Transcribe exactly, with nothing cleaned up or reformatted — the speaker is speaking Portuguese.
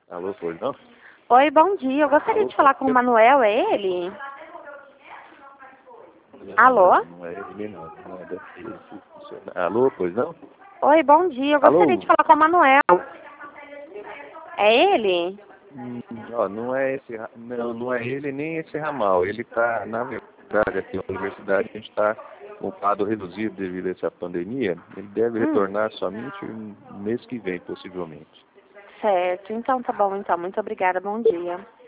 Alô, pois não? Oi, bom dia. Eu gostaria Alô, de falar com o você- Manuel, é ele? Não, Alô? não, não é ele não. Não é daqui, esse funcionário. Alô, pois não? Oi, bom dia. Eu gostaria de Alô? falar com o Manuel. É ele? Hum, ó, não é esse, ra- não, não é ele nem esse ramal. Ele está, na verdade, aqui na universidade, a gente está com o quadro reduzido devido a essa pandemia. Ele deve Hum, retornar somente no mês que vem, possivelmente. certo. Então tá bom, então. Muito obrigada. Bom dia.